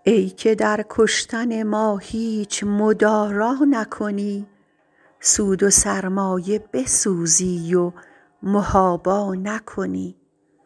ای که در کشتن ما هیچ مدارا نکنی، سود و سرمایه بسوزی و محابا نکنی.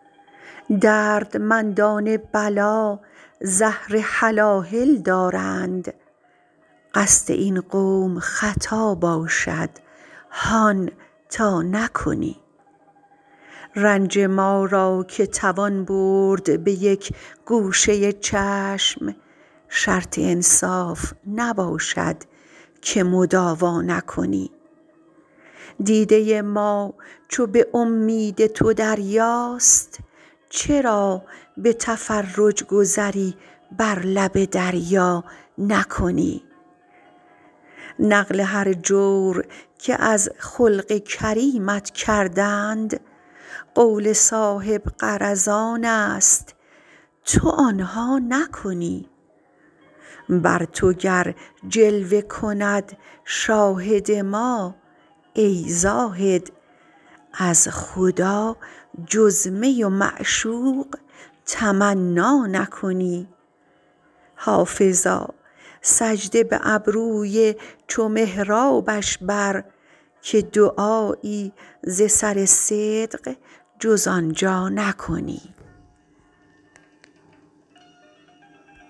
دردمندان بلا زهر هلاهل دارند، قصد این قوم خطا باشد هان تا نکنی. رنج ما را که توان برد به یک گوشه چشم، شرط انصاف نباشد که مداوا نکنی. دیده ما چو به امید تو دریاست، چرا به تفرج گذری بر لب دریا نکنی. نقل هر جور که از خلق کریمت کردند، قول صاحب غرضان است تو آنها نکنی. بر تو گر جلوه کند شاهد ما، ای زاهد از خدا جز می و معشوق تمنا نکنی. حافظا سجده به ابروی چو محرابش بر، که دعایی ز سر صدق جز آنجا نکنی.